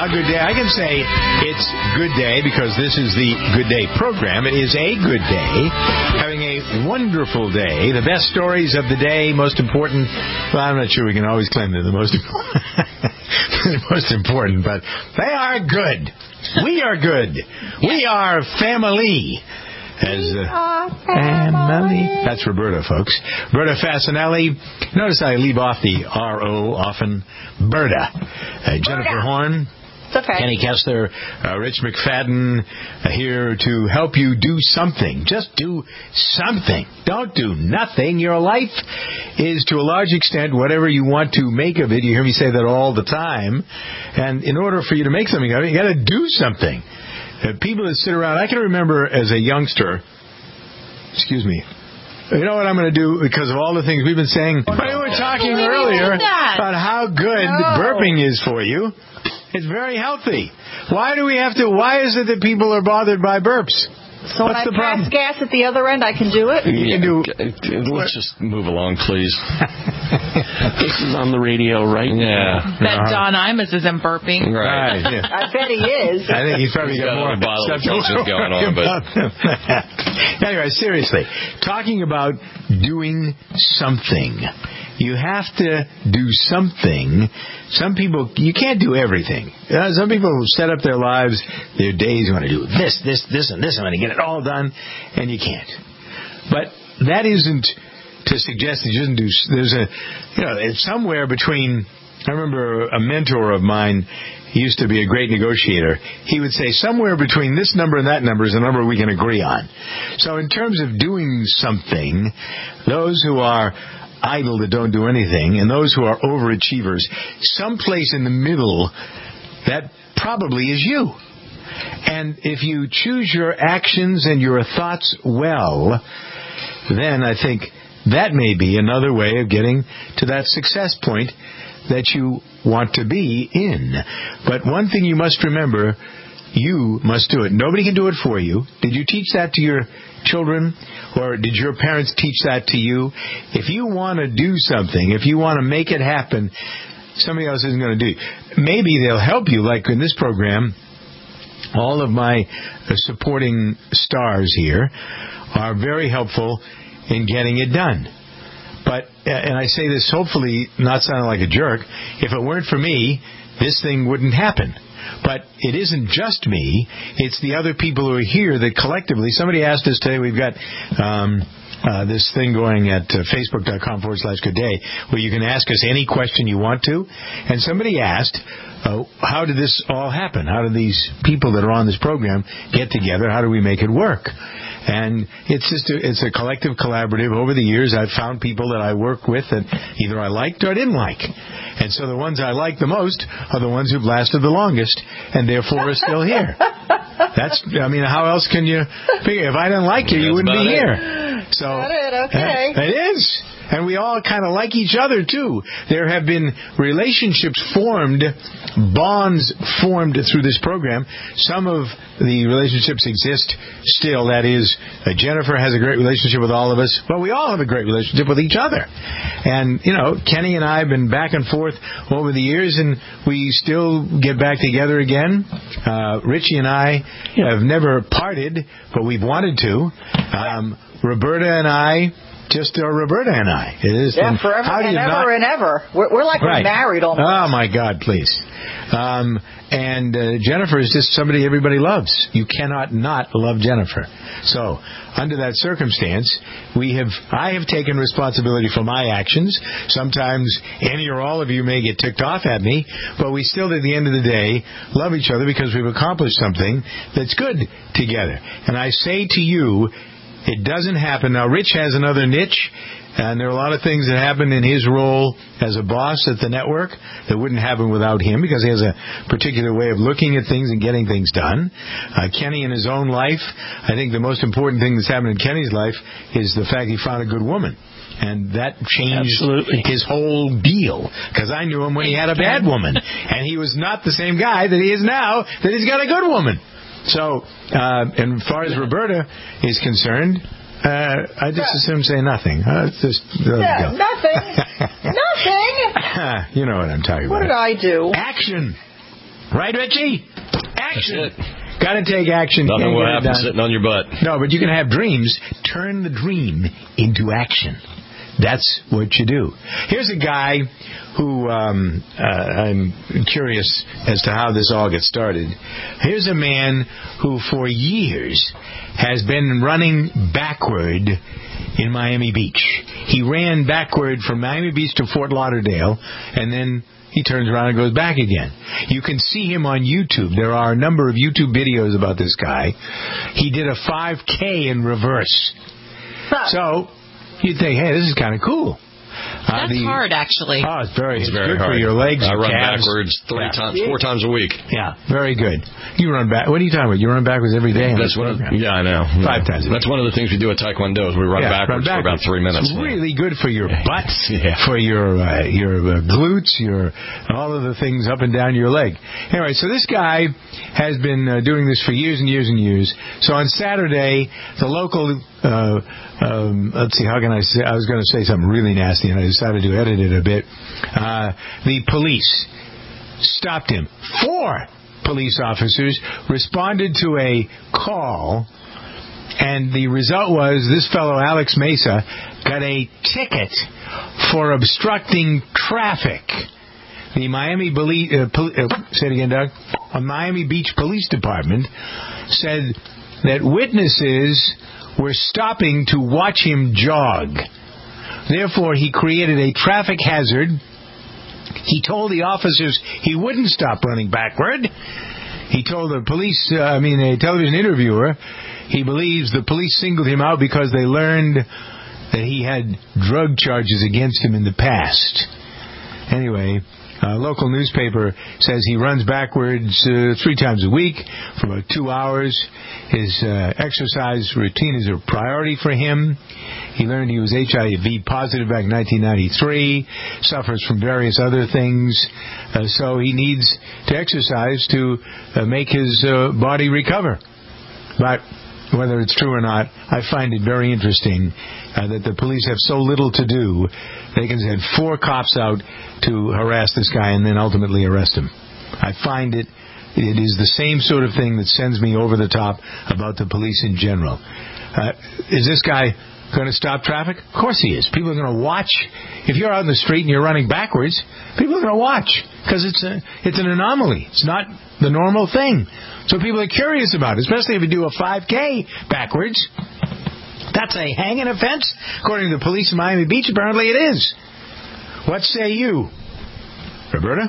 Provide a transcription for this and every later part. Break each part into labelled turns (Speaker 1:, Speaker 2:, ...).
Speaker 1: a good day. I can say it's good day because this is the Good Day program. It is a good day. Having a wonderful day. The best stories of the day, most important. Well, I'm not sure we can always claim they're the most important, but they are good. We are good. We are family. Family. That's Roberta, folks. Berta Fasinelli. Notice I leave off the R-O often. Berta. Jennifer Horn.
Speaker 2: It's okay.
Speaker 1: Kenny Kessler. Rich McFadden. Here to help you do something. Just do something. Don't do nothing. Your life is, to a large extent, whatever you want to make of it. You hear me say that all the time. And in order for you to make something of it, you got to do something. People that sit around, I can remember as a youngster, you know what I'm going to do because of all the things we've been saying? We were talking earlier about how good burping is for you. It's very healthy. Why is it that people are bothered by burps?
Speaker 2: So when I pass gas at the other end, I can do it?
Speaker 3: Let's just move along, please. This is on the radio, right? Yeah.
Speaker 4: Bet Don Imus isn't burping.
Speaker 3: Right.
Speaker 1: Yeah.
Speaker 2: I bet he is.
Speaker 1: I think he's probably got more
Speaker 3: a bottle of something going on. But
Speaker 1: anyway, seriously, talking about doing something. You have to do something. Some people, you can't do everything. Some people set up their lives, their days, you want to do this, and this. I want to get it all done, and you can't. But that isn't to suggest that you shouldn't do. It's somewhere between. I remember a mentor of mine. He used to be a great negotiator. He would say somewhere between this number and that number is a number we can agree on. So in terms of doing something, those who are idle that don't do anything, and those who are overachievers, someplace in the middle, that probably is you. And if you choose your actions and your thoughts well, then I think that may be another way of getting to that success point that you want to be in. But one thing you must remember, you must do it. Nobody can do it for you. Did you teach that to your children? Or did your parents teach that to you? If you want to do something, if you want to make it happen, somebody else isn't going to do it. Maybe they'll help you, like in this program. All of my supporting stars here are very helpful in getting it done. But, and I say this hopefully not sounding like a jerk, if it weren't for me, this thing wouldn't happen. But it isn't just me, it's the other people who are here that collectively, somebody asked us today, we've got this thing going at facebook.com/goodday, where you can ask us any question you want to. And somebody asked, how did this all happen? How did these people that are on this program get together? How do we make it work? And it's a collective collaborative. Over the years, I've found people that I work with that either I liked or I didn't like. And so the ones I like the most are the ones who've lasted the longest and therefore are still here. How else can you figure? If I didn't like you, you wouldn't be here. So
Speaker 2: okay.
Speaker 1: It is. And we all kind of like each other, too. There have been relationships formed, bonds formed through this program. Some of the relationships exist still. That is, Jennifer has a great relationship with all of us. Well, we all have a great relationship with each other. And, Kenny and I have been back and forth over the years, and we still get back together again. Richie and I have never parted, but we've wanted to. Roberta and I... Just Roberta and I. It is
Speaker 2: forever and ever and ever. We're like we're married almost.
Speaker 1: Oh, my God, please. And Jennifer is just somebody everybody loves. You cannot not love Jennifer. So, under that circumstance, I have taken responsibility for my actions. Sometimes any or all of you may get ticked off at me, but we still, at the end of the day, love each other because we've accomplished something that's good together. And I say to you, it doesn't happen. Now, Rich has another niche, and there are a lot of things that happen in his role as a boss at the network that wouldn't happen without him because he has a particular way of looking at things and getting things done. Kenny in his own life, I think the most important thing that's happened in Kenny's life is the fact he found a good woman. And that changed his whole deal. Because I knew him when he had a bad woman. And he was not the same guy that he is now that he's got a good woman. So, and as far as Roberta is concerned, I just assume say nothing.
Speaker 2: Nothing. Nothing.
Speaker 1: You know what I'm talking about.
Speaker 2: What did I do?
Speaker 1: Action. Right, Richie? Action. Got to take action.
Speaker 3: Nothing will happen sitting on your butt.
Speaker 1: No, but you can have dreams. Turn the dream into action. That's what you do. Here's a guy who I'm curious as to how this all gets started. Here's a man who for years has been running backward in Miami Beach. He ran backward from Miami Beach to Fort Lauderdale, and then he turns around and goes back again. You can see him on YouTube. There are a number of YouTube videos about this guy. He did a 5K in reverse. So you'd think, hey, this is kind of cool.
Speaker 4: That's hard, actually.
Speaker 1: Oh, it's very
Speaker 3: good
Speaker 1: hard for your legs.
Speaker 3: I
Speaker 1: your
Speaker 3: run
Speaker 1: calves.
Speaker 3: backwards 4 times a week.
Speaker 1: Yeah, very good. You run back. What are you talking about? You run backwards every day?
Speaker 3: That's one. Yeah, I know.
Speaker 1: 5 times.
Speaker 3: That's one of the things we do at Taekwondo. Is we run backwards for about 3 minutes.
Speaker 1: It's really good for your butt, for your glutes, all of the things up and down your leg. Anyway, so this guy has been doing this for years and years and years. So on Saturday, the local. Let's see, how can I say? I was going to say something really nasty, and I decided to edit it a bit. The police stopped him. 4 police officers responded to a call, and the result was this fellow, Alex Mesa, got a ticket for obstructing traffic. The Miami say it again, Doug. A Miami Beach Police Department said that witnesses were stopping to watch him jog. Therefore, he created a traffic hazard. He told the officers he wouldn't stop running backward. He told a television interviewer, he believes the police singled him out because they learned that he had drug charges against him in the past. Anyway, a local newspaper says he runs backwards 3 times a week for about 2 hours. His exercise routine is a priority for him. He learned he was HIV positive back in 1993, suffers from various other things, so he needs to exercise to make his body recover. But whether it's true or not, I find it very interesting that the police have so little to do. They can send 4 cops out to harass this guy and then ultimately arrest him. I find it is the same sort of thing that sends me over the top about the police in general. Is this guy going to stop traffic? Of course he is. People are going to watch. If you're out in the street and you're running backwards, people are going to watch because it's an anomaly. It's not the normal thing. So people are curious about it, especially if you do a 5K backwards. That's a hanging offense? According to the police in Miami Beach, apparently it is. What say you? Roberta?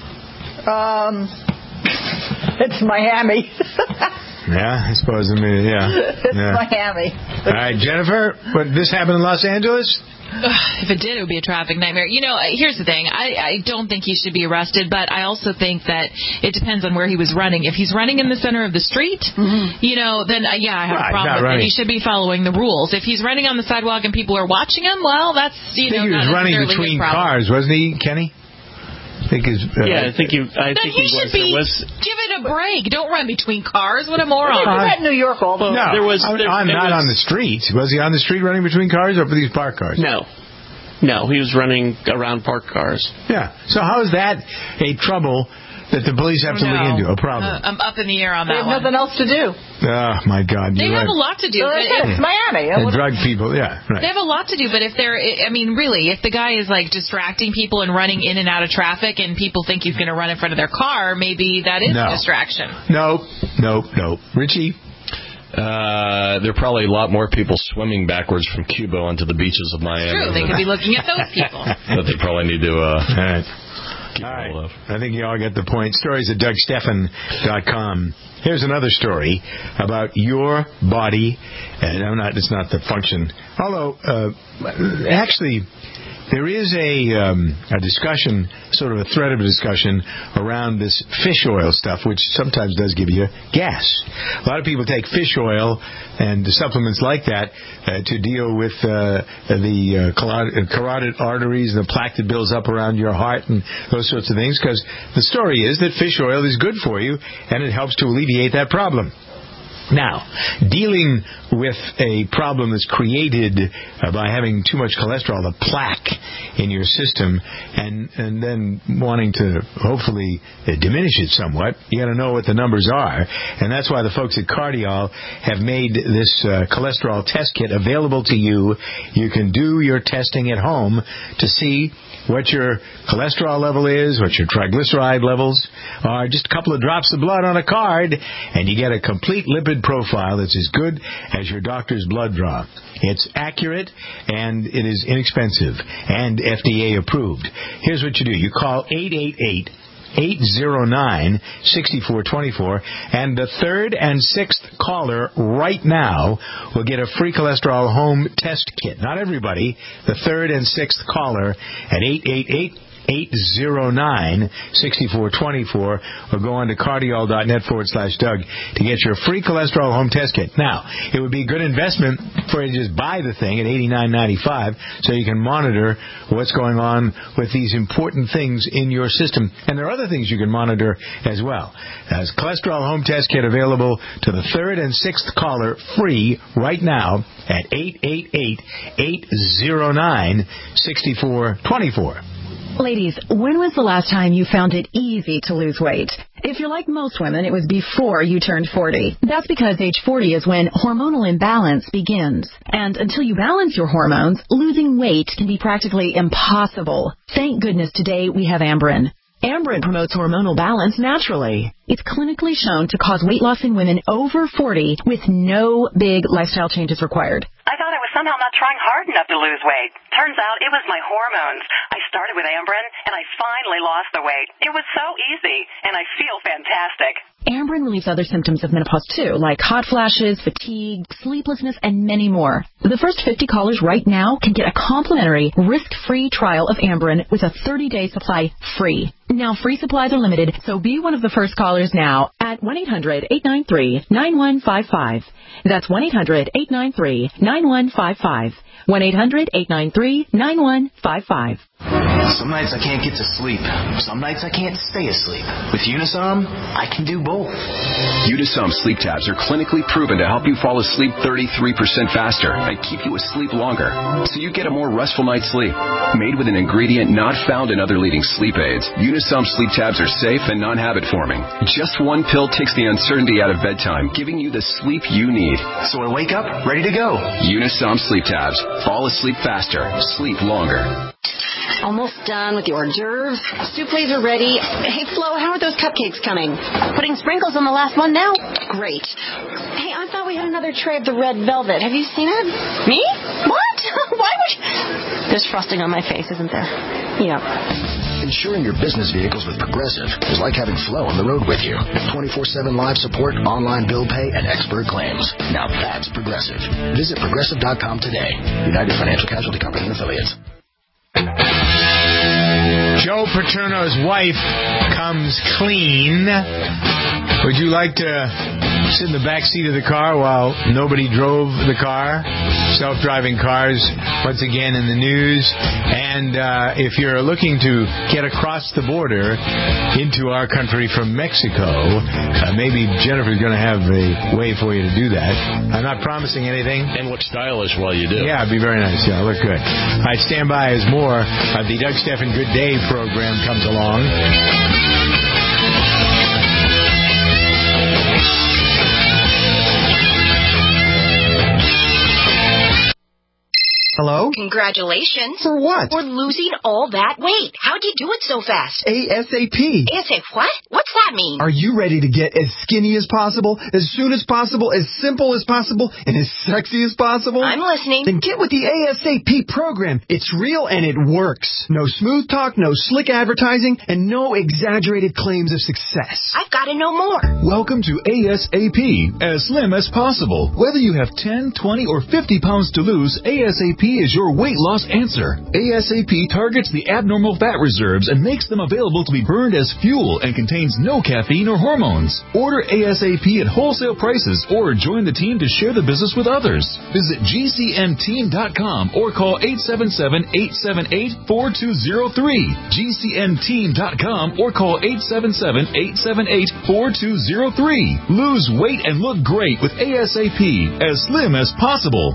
Speaker 2: It's Miami.
Speaker 1: Yeah, I suppose.
Speaker 2: It's Miami.
Speaker 1: All right, Jennifer, this happened in Los Angeles?
Speaker 4: If it did, it would be a traffic nightmare. Here's the thing. I don't think he should be arrested, but I also think that it depends on where he was running. If he's running in the center of the street, then I have a problem with it. He should be following the rules. If he's running on the sidewalk and people are watching him, well, that's,
Speaker 1: I think he was running between cars, wasn't he, Kenny?
Speaker 5: I think he
Speaker 4: should be. Give it a break. Don't run between cars. What a moron!
Speaker 2: He's at New York all the time.
Speaker 1: I'm not on the street. Was he on the street running between cars or for these parked cars?
Speaker 5: No, he was running around parked cars.
Speaker 1: Yeah. So how is that a trouble that the police have to look into? A problem?
Speaker 4: I'm up in the air on that one.
Speaker 2: They have nothing else to do.
Speaker 1: Oh, my God.
Speaker 4: They have a lot to do.
Speaker 2: It's Miami.
Speaker 1: And drug people, right.
Speaker 4: They have a lot to do, but if if the guy is like distracting people and running in and out of traffic and people think he's going to run in front of their car, maybe that is a distraction.
Speaker 1: No. Richie?
Speaker 3: There are probably a lot more people swimming backwards from Cuba onto the beaches of Miami.
Speaker 4: True, they could be looking at those people.
Speaker 3: But they probably need to...
Speaker 1: All right. I think you all get the point. Stories at DougSteffen.com. Here's another story about your body. And it's not the function. Although, actually, there is a discussion, sort of a thread of a discussion around this fish oil stuff, which sometimes does give you gas. A lot of people take fish oil and supplements like that to deal with the carotid arteries and the plaque that builds up around your heart and those sorts of things, because the story is that fish oil is good for you and it helps to alleviate that problem. Now, dealing with a problem that's created by having too much cholesterol, the plaque in your system, and then wanting to hopefully diminish it somewhat, you got to know what the numbers are. And that's why the folks at Cardiol have made this cholesterol test kit available to you. You can do your testing at home to see what your cholesterol level is, what your triglyceride levels are, just a couple of drops of blood on a card, and you get a complete lipid profile that's as good as your doctor's blood draw. It's accurate, and it is inexpensive, and FDA approved. Here's what you do. You call 888-809-6424, and the third and sixth caller right now will get a free cholesterol home test kit. Not everybody. The third and sixth caller at 888-809-6424, or go on to cardiol.net/Doug to get your free cholesterol home test kit. Now, it would be a good investment for you to just buy the thing at $89.95 so you can monitor what's going on with these important things in your system. And there are other things you can monitor as well. There's cholesterol home test kit available to the third and sixth caller free right now at 888-809-6424.
Speaker 6: Ladies, when was the last time you found it easy to lose weight? If you're like most women, it was before you turned 40. That's because age 40 is when hormonal imbalance begins. And until you balance your hormones, losing weight can be practically impossible. Thank goodness today we have Amberen. Amberen promotes hormonal balance naturally. It's clinically shown to cause weight loss in women over 40 with no big lifestyle changes required.
Speaker 7: I thought I was somehow not trying hard enough to lose weight. Turns out it was my hormones. I started with Amberen, and I finally lost the weight. It was so easy, and I feel fantastic.
Speaker 6: Amberen relieves other symptoms of menopause, too, like hot flashes, fatigue, sleeplessness, and many more. The first 50 callers right now can get a complimentary, risk-free trial of Amberen with a 30-day supply free. Now, free supplies are limited, so be one of the first callers now at 1-800-893-9155. That's 1-800-893-9155. 1-800-893-9155.
Speaker 8: Some nights I can't get to sleep. Some nights I can't stay asleep. With Unisom, I can do both.
Speaker 9: Unisom sleep tabs are clinically proven to help you fall asleep 33% faster and keep you asleep longer, so you get a more restful night's sleep. Made with an ingredient not found in other leading sleep aids, Unisom sleep tabs are safe and non-habit forming. Just one pill takes the uncertainty out of bedtime, giving you the sleep you need.
Speaker 8: So I wake up ready to go.
Speaker 9: Unisom sleep tabs. Fall asleep faster. Sleep longer.
Speaker 10: Almost done with the hors d'oeuvres. Soup plates are ready. Hey, Flo, how are those cupcakes coming? Putting sprinkles on the last one now? Great. Hey, I thought we had another tray of the red velvet. Have you seen it? Me? What? Why would you? There's frosting on my face, isn't there? Yeah.
Speaker 11: Insuring your business vehicles with Progressive is like having Flo on the road with you. 24/7 live support, online bill pay, and expert claims. Now that's Progressive. Visit Progressive.com today. United Financial Casualty Company and Affiliates.
Speaker 1: Joe Paterno's wife comes clean. Would you like to sit in the back seat of the car while nobody drove the car? Self-driving cars, once again, in the news. And if you're looking to get across the border into our country from Mexico, maybe Jennifer's going to have a way for you to do that. I'm not promising anything.
Speaker 3: And look stylish while you do.
Speaker 1: Yeah, it'd be very nice. Yeah, look good. All right, stand by as more of the Doug Stephan Good Day program comes along.
Speaker 12: Hello?
Speaker 13: Congratulations.
Speaker 12: For what?
Speaker 13: For losing all that weight. How'd you do it so fast?
Speaker 12: ASAP.
Speaker 13: ASAP what? What's that mean?
Speaker 12: Are you ready to get as skinny as possible, as soon as possible, as simple as possible, and as sexy as possible?
Speaker 13: I'm listening.
Speaker 12: Then get with the ASAP program. It's real and it works. No smooth talk, no slick advertising, and no exaggerated claims of success.
Speaker 13: I've got to know more.
Speaker 14: Welcome to ASAP. As slim as possible. Whether you have 10, 20, or 50 pounds to lose, ASAP is your weight loss answer. ASAP targets the abnormal fat reserves and makes them available to be burned as fuel and contains no caffeine or hormones. Order ASAP at wholesale prices or join the team to share the business with others. Visit GCNteam.com or call 877-878-4203. GCNteam.com or call 877-878-4203. Lose weight and look great with ASAP, as slim as possible.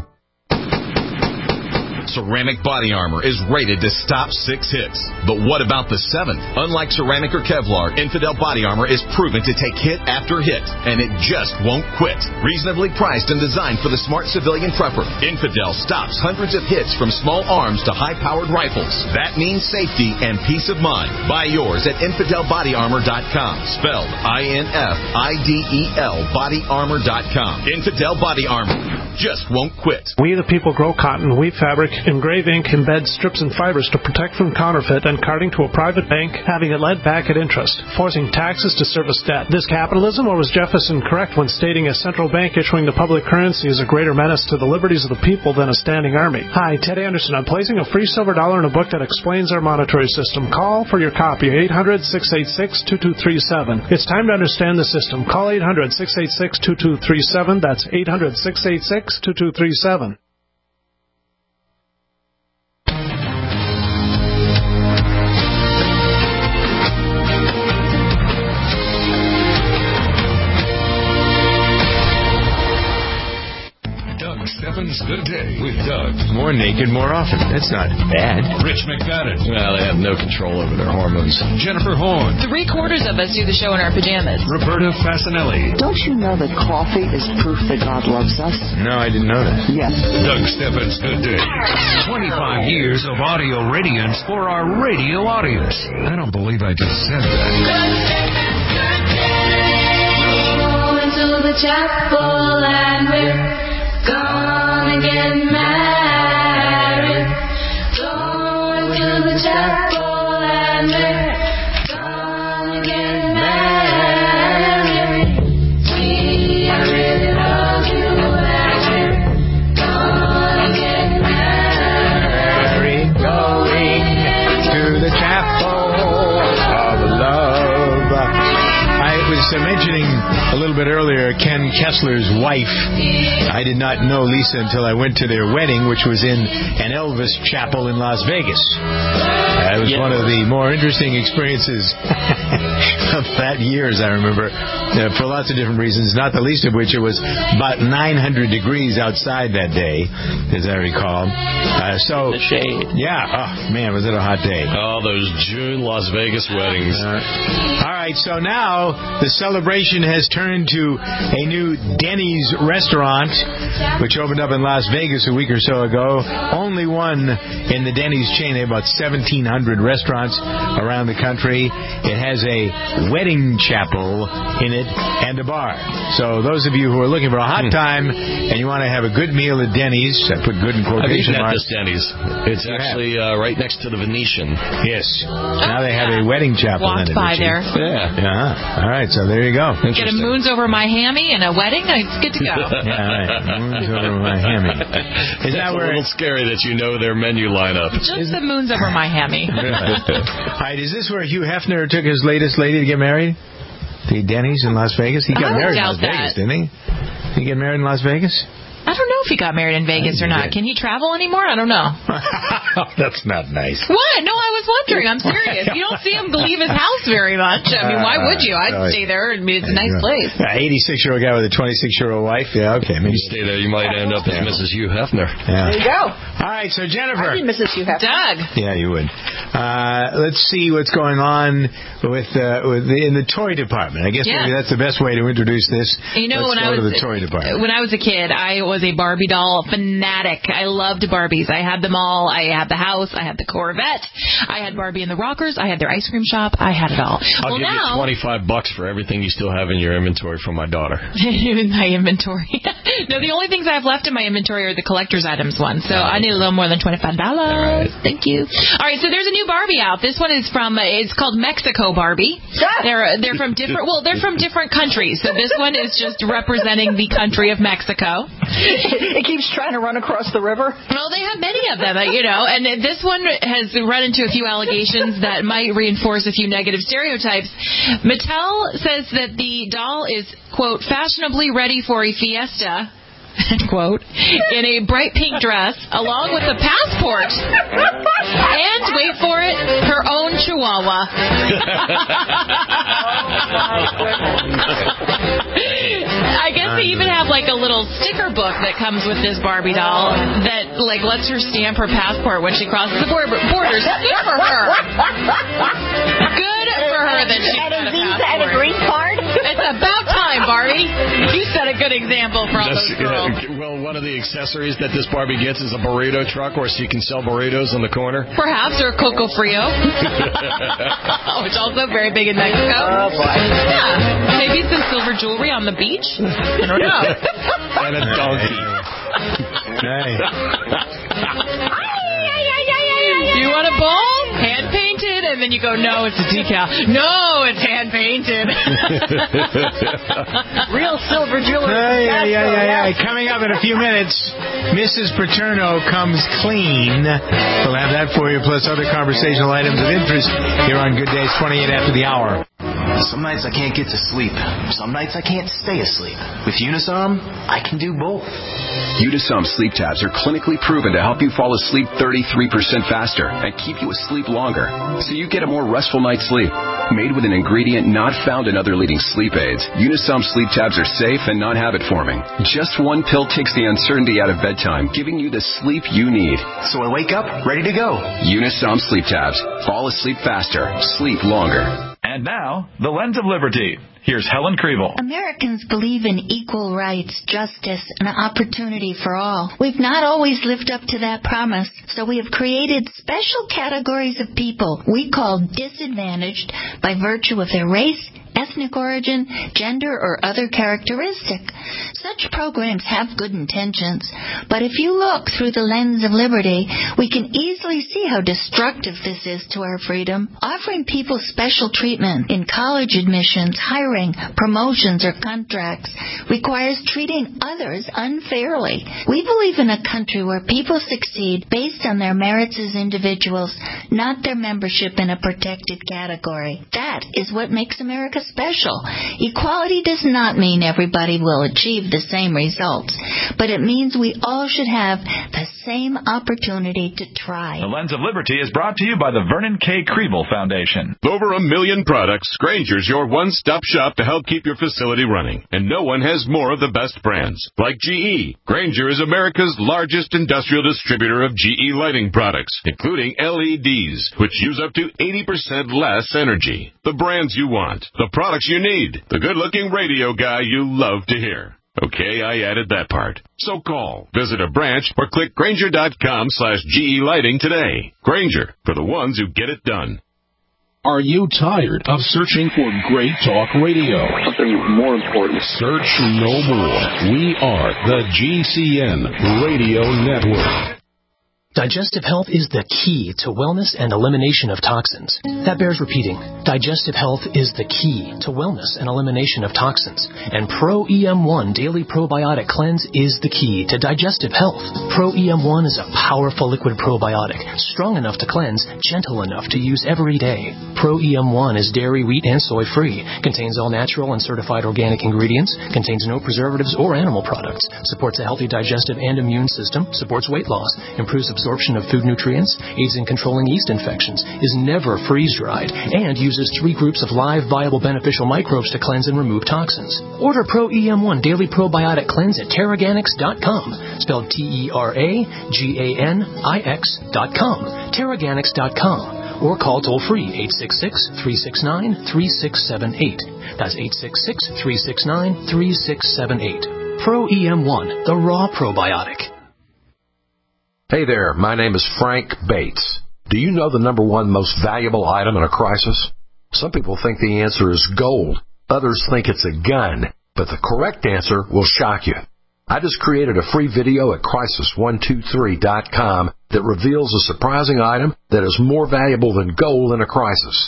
Speaker 15: Ceramic Body Armor is rated to stop 6 hits. But what about the 7th? Unlike ceramic or Kevlar, Infidel Body Armor is proven to take hit after hit, and it just won't quit. Reasonably priced and designed for the smart civilian prepper, Infidel stops hundreds of hits from small arms to high-powered rifles. That means safety and peace of mind. Buy yours at InfidelBodyArmor.com. Spelled INFIDEL BodyArmor.com. Infidel Body Armor just won't quit.
Speaker 16: We the people grow cotton, weave fabric, engrave ink, embed strips and fibers to protect from counterfeit and carting to a private bank, having it lent back at interest, forcing taxes to service debt. This capitalism, or was Jefferson correct when stating a central bank issuing the public currency is a greater menace to the liberties of the people than a standing army? Hi, Ted Anderson. I'm placing a free silver dollar in a book that explains our monetary system. Call for your copy, 800-686-2237. It's time to understand the system. Call 800-686-2237. That's 800-686-2237.
Speaker 14: Steffens Today with Doug.
Speaker 1: More naked, more often. That's not bad.
Speaker 14: Rich McFadden.
Speaker 3: Well, they have no control over their hormones.
Speaker 14: Jennifer Horn.
Speaker 4: 3/4 of us do the show in our pajamas.
Speaker 14: Roberta Fasanelli.
Speaker 17: Don't you know that coffee is proof that God loves us?
Speaker 1: No, I didn't know that.
Speaker 17: Yes.
Speaker 14: Doug Steffens Today. 25 years of audio radiance for our radio audience. I don't believe I just said that.
Speaker 18: Going to the chapel and we're gonna get married. Going to the chapel and we're gonna get married. See, I really love you and we're gonna get married.
Speaker 1: Going to the chapel of love. I was mentioning a little bit earlier Ken Kessler's wife. I did not know Lisa until I went to their wedding, which was in an Elvis chapel in Las Vegas. It was one of the more interesting experiences of that year, as I remember, for lots of different reasons, not the least of which it was about 900 degrees outside that day, as I recall. So
Speaker 5: the shade.
Speaker 1: Yeah. Oh, man, was it a hot day.
Speaker 3: Oh, those June Las Vegas weddings.
Speaker 1: All right, so now the celebration has turned to a new Denny's restaurant, which opened up in Las Vegas a week or so ago. Only one in the Denny's chain. They have about 1,700 restaurants around the country. It has a wedding chapel in it and a bar. So those of you who are looking for a hot time and you want to have a good meal at Denny's, I put good in quotation marks.
Speaker 3: I've eaten at this Denny's. It's actually right next to the Venetian.
Speaker 1: Yes. Now they have a wedding chapel in it.
Speaker 4: Walked by there.
Speaker 1: Yeah. All right, so there you go.
Speaker 4: Get a moons over my hammy and a wedding, it's good to go.
Speaker 1: Yeah, right. Moons over my hammy.
Speaker 3: It's a little scary that you know their menu lineup.
Speaker 4: Just the moons over my hammy.
Speaker 1: All right, is this where Hugh Hefner took his latest lady to get married? The Denny's in Las Vegas? He got married in Las Vegas, didn't he? Did he get married in Las Vegas?
Speaker 4: I don't know if he got married in Vegas or not. Can he travel anymore? I don't know.
Speaker 1: That's not nice.
Speaker 4: What? No, I was wondering. I'm serious. You don't see him leave his house very much. I mean, why would you? I'd stay there. I mean, it's a nice place.
Speaker 1: 86-year-old guy with a 26-year-old wife. Yeah, okay. Maybe
Speaker 3: you stay there. You might end up as Mrs. Hugh Hefner.
Speaker 1: Yeah.
Speaker 2: There you go.
Speaker 1: All right, so Jennifer.
Speaker 2: I'd be Mrs. Hugh Hefner.
Speaker 4: Doug.
Speaker 1: Yeah, you would. Let's see what's going on in the toy department. I guess maybe that's the best way to introduce this.
Speaker 4: You know,
Speaker 1: when I was
Speaker 4: a kid, I was a Barbie doll fanatic. I loved Barbies. I had them all. I had the house. I had the Corvette. I had Barbie and the Rockers. I had their ice cream shop. I had it all.
Speaker 3: I'll give you $25 for everything you still have in your inventory from my daughter.
Speaker 4: In my inventory. No, the only things I have left in my inventory are the collector's items ones. So I need a little more than $25. Right. Thank you. All right, so there's a new Barbie out. This one is it's called Mexico Barbie. They're from different countries. So this one is just representing the country of Mexico.
Speaker 2: It keeps trying to run across the river.
Speaker 4: Well, they have many of them, and this one has run into a few allegations that might reinforce a few negative stereotypes. Mattel says that the doll is, quote, fashionably ready for a fiesta, quote, in a bright pink dress, along with a passport, and, wait for it, her own chihuahua. I guess they even have like a little sticker book that comes with this Barbie doll that like lets her stamp her passport when she crosses the borders. Good for her. Good for her that she got a passport.
Speaker 13: And a green card?
Speaker 4: It's about time, Barbie. You set a good example for all those girls.
Speaker 3: Well, one of the accessories that this Barbie gets is a burrito truck where she can sell burritos on the corner.
Speaker 4: Perhaps, or Coco Frio. Which also very big in Mexico.
Speaker 2: Oh, boy.
Speaker 4: Yeah. Maybe some silver jewelry on the beach. I don't know.
Speaker 3: And a donkey.
Speaker 1: Hey.
Speaker 4: You want a bowl? Hand painted, and then you go, no, it's a decal. No, it's hand painted.
Speaker 2: Real silver jewelry.
Speaker 1: Hey. Coming up in a few minutes, Mrs. Paterno comes clean. We'll have that for you, plus other conversational items of interest here on Good Days 28 after the hour.
Speaker 8: Some nights I can't get to sleep. Some nights I can't stay asleep. With Unisom, I can do both.
Speaker 9: Unisom sleep tabs are clinically proven to help you fall asleep 33% faster and keep you asleep longer, so you get a more restful night's sleep. Made with an ingredient not found in other leading sleep aids, Unisom sleep tabs are safe and non-habit forming. Just one pill takes the uncertainty out of bedtime, giving you the sleep you need.
Speaker 8: So I wake up ready to go.
Speaker 9: Unisom sleep tabs. Fall asleep faster. Sleep longer.
Speaker 14: And now, the Lens of Liberty. Here's Helen Kriebel.
Speaker 19: Americans believe in equal rights, justice, and opportunity for all. We've not always lived up to that promise, so we have created special categories of people we call disadvantaged by virtue of their race, ethnic origin, gender, or other characteristic. Such programs have good intentions, but if you look through the lens of liberty, we can easily see how destructive this is to our freedom. Offering people special treatment in college admissions, hiring, promotions, or contracts requires treating others unfairly. We believe in a country where people succeed based on their merits as individuals, not their membership in a protected category. That is what makes America special. Equality does not mean everybody will achieve the same results, but it means we all should have the same opportunity to try.
Speaker 14: The Lens of Liberty is brought to you by the Vernon K. Kriebel Foundation.
Speaker 20: Over 1 million products, Grainger's your one-stop shop to help keep your facility running. And no one has more of the best brands. Like GE, Grainger is America's largest industrial distributor of GE lighting products, including LEDs, which use up to 80% less energy. The brands you want, the products you need, the good-looking radio guy you love to hear. Okay, I added that part. So call, visit a branch, or click Grainger.com/GE Lighting today. Grainger, for the ones who get it done.
Speaker 21: Are you tired of searching for great talk radio?
Speaker 22: Something more important.
Speaker 21: Search no more. We are the GCN Radio Network.
Speaker 23: Digestive health is the key to wellness and elimination of toxins. That bears repeating. Digestive health is the key to wellness and elimination of toxins. And Pro EM1 Daily Probiotic Cleanse is the key to digestive health. Pro EM1 is a powerful liquid probiotic, strong enough to cleanse, gentle enough to use every day. Pro EM1 is dairy, wheat, and soy-free, contains all natural and certified organic ingredients, contains no preservatives or animal products, supports a healthy digestive and immune system, supports weight loss, improves absorption of food nutrients, aids in controlling yeast infections, is never freeze-dried, and uses 3 groups of live, viable, beneficial microbes to cleanse and remove toxins. Order Pro EM1 Daily Probiotic Cleanse at Terraganix.com, spelled TerraGanix.com, Terraganix.com, or call toll-free 866-369-3678. That's 866-369-3678. Pro EM1, the raw probiotic.
Speaker 24: Hey there, my name is Frank Bates. Do you know the number one most valuable item in a crisis? Some people think the answer is gold. Others think it's a gun. But the correct answer will shock you. I just created a free video at Crisis123.com that reveals a surprising item that is more valuable than gold in a crisis.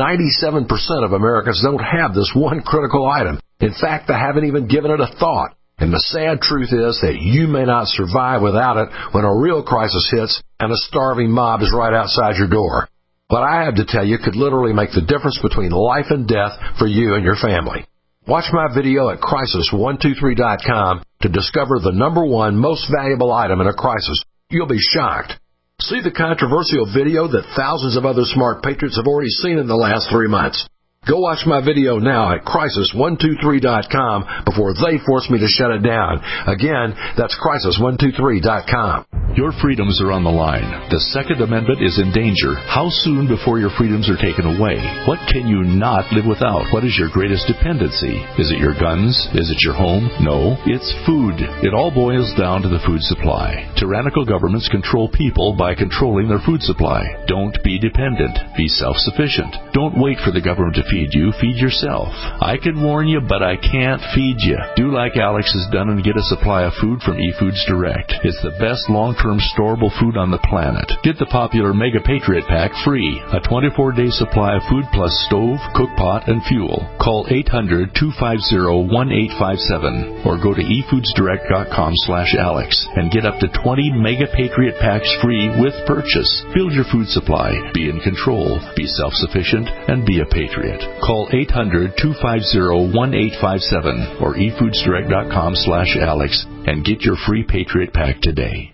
Speaker 24: 97% of Americans don't have this one critical item. In fact, they haven't even given it a thought. And the sad truth is that you may not survive without it when a real crisis hits and a starving mob is right outside your door. What I have to tell you could literally make the difference between life and death for you and your family. Watch my video at crisis123.com to discover the #1 most valuable item in a crisis. You'll be shocked. See the controversial video that thousands of other smart patriots have already seen in the last 3 months. Go watch my video now at crisis123.com before they force me to shut it down. Again, that's crisis123.com.
Speaker 14: Your freedoms are on the line. The Second Amendment is in danger. How soon before your freedoms are taken away? What can you not live without? What is your greatest dependency? Is it your guns? Is it your home? No, it's food. It all boils down to the food supply. Tyrannical governments control people by controlling their food supply. Don't be dependent. Be self-sufficient. Don't wait for the government to feed you. Feed yourself. I can warn you, but I can't feed you. Do like Alex has done and get a supply of food from eFoods Direct. It's the best long-term storable food on the planet. Get the popular Mega Patriot Pack free. A 24-day supply of food plus stove, cook pot, and fuel. Call 800-250-1857 or go to efoodsdirect.com/Alex and get up to 20 Mega Patriot Packs free with purchase. Build your food supply. Be in control. Be self-sufficient and be a patriot. Call 800-250-1857 or efoodsdirect.com/Alex and get your free Patriot Pack today.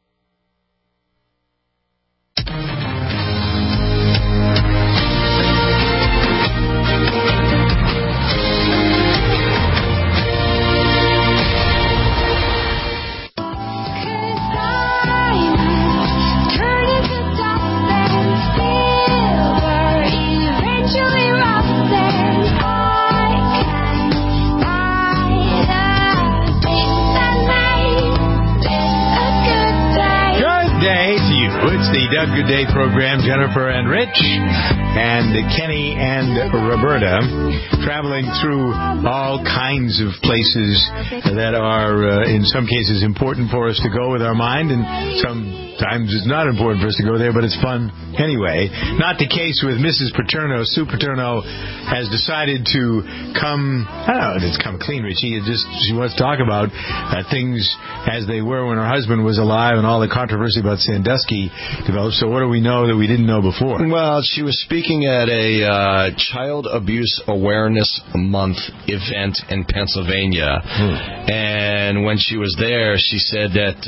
Speaker 1: The Doug Good Day program, Jennifer and Rich and Kenny and Roberta, traveling through all kinds of places that are, in some cases, important for us to go with our mind, and sometimes it's not important for us to go there, but it's fun anyway. Not the case with Mrs. Paterno. Sue Paterno has decided to come, it's come clean, Rich. She wants to talk about things as they were when her husband was alive and all the controversy about Sandusky developed. So what do we know that we didn't know before?
Speaker 6: Well, she was speaking at a Child Abuse Awareness Month event in Pennsylvania. And when she was there, she said that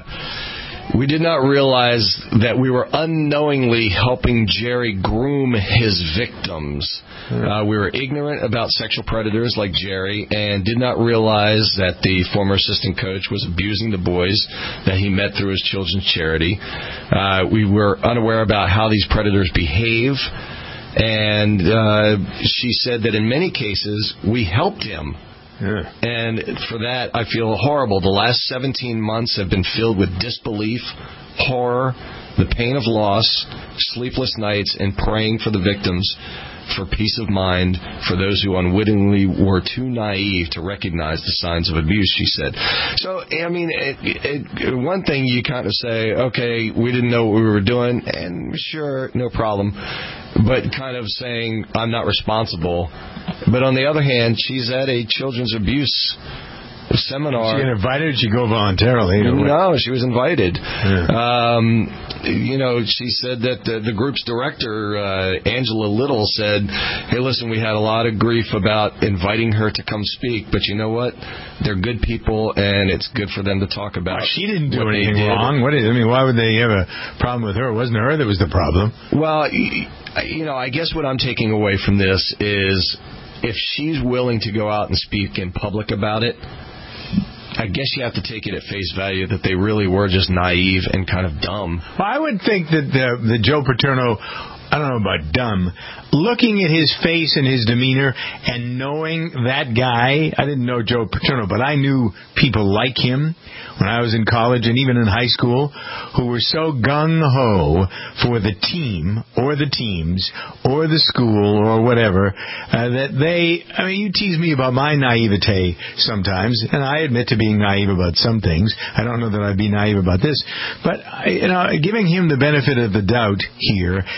Speaker 6: we did not realize that we were unknowingly helping Jerry groom his victims. We were ignorant about sexual predators like Jerry and did not realize that the former assistant coach was abusing the boys that he met through his children's charity. We were unaware about how these predators behave. And she said that in many cases, we helped him. And for that, I feel horrible. The last 17 months have been filled with disbelief, horror, the pain of loss, sleepless nights, and praying for the victims for peace of mind for those who unwittingly were too naive to recognize the signs of abuse, she said. So, I mean, one thing you kind of say, okay, we didn't know what we were doing, and sure, no problem, but kind of saying, I'm not responsible. But on the other hand, she's at a children's abuse seminar.
Speaker 1: She got invited, or did she go voluntarily?
Speaker 6: No, she was invited. She said that the group's director, Angela Little, said, hey, listen, we had a lot of grief about inviting her to come speak, but you know what? They're good people, and it's good for them to talk about.
Speaker 1: She didn't do anything wrong. Why would they have a problem with her? It wasn't her that was the problem.
Speaker 6: Well, I guess what I'm taking away from this is if she's willing to go out and speak in public about it, I guess you have to take it at face value that they really were just naive and kind of dumb.
Speaker 1: Well, I would think that the Joe Paterno, I don't know about dumb, looking at his face and his demeanor and knowing that guy, I didn't know Joe Paterno, but I knew people like him when I was in college and even in high school who were so gung-ho for the team or the teams or the school or whatever that you tease me about my naivete sometimes, and I admit to being naive about some things. I don't know that I'd be naive about this, but giving him the benefit of the doubt here,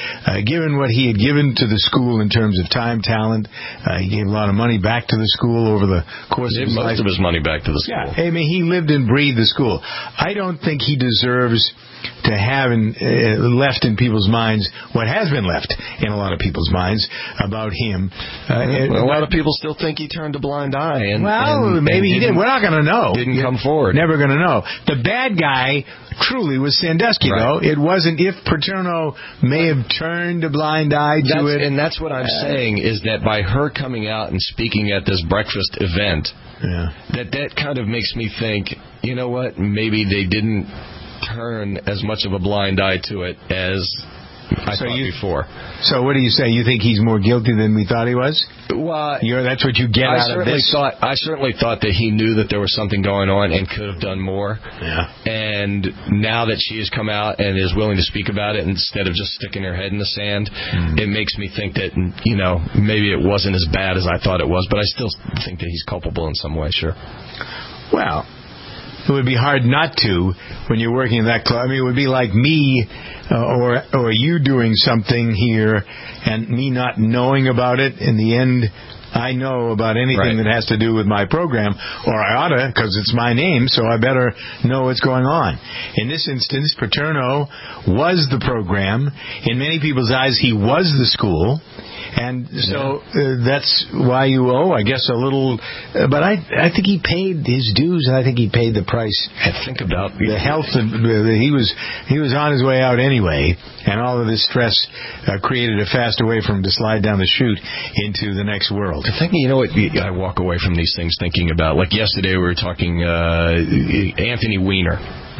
Speaker 1: given what he had given to the school in terms of time, talent, he gave a lot of money back to the school over the course of his life.
Speaker 6: Most of his money back to the school.
Speaker 1: Yeah, I mean, he lived and breathed the school. I don't think he deserves to have left in people's minds what has been left in a lot of people's minds about him.
Speaker 6: A lot of people still think he turned a blind eye.
Speaker 1: Maybe he did. We're not going to know.
Speaker 6: Didn't come forward.
Speaker 1: Never going to know. The bad guy truly was Sandusky, though. It wasn't if Paterno may have turned a blind eye to it.
Speaker 6: And that's what I'm saying, is that by her coming out and speaking at this breakfast event, that kind of makes me think, you know what, maybe they didn't turn as much of a blind eye to it as I thought before.
Speaker 1: So what do you say? You think he's more guilty than we thought he was?
Speaker 6: Well,
Speaker 1: that's what you get out of this?
Speaker 6: I certainly thought that he knew that there was something going on and could have done more.
Speaker 1: Yeah.
Speaker 6: And now that she has come out and is willing to speak about it instead of just sticking her head in the sand, it makes me think that, maybe it wasn't as bad as I thought it was, but I still think that he's culpable in some way, sure.
Speaker 1: Well, it would be hard not to when you're working in that club. I mean, it would be like me or you doing something here and me not knowing about it. In the end, I know about anything that has to do with my program, or I ought to, because it's my name, so I better know what's going on. In this instance, Paterno was the program. In many people's eyes, he was the school. And so that's why you owe, I guess, a little. But I think he paid his dues, and I think he paid the price.
Speaker 6: I think about
Speaker 1: the health. He was on his way out anyway, and all of this stress created a faster way for him to slide down the chute into the next world.
Speaker 6: I think, I walk away from these things thinking about, like yesterday we were talking Anthony Weiner.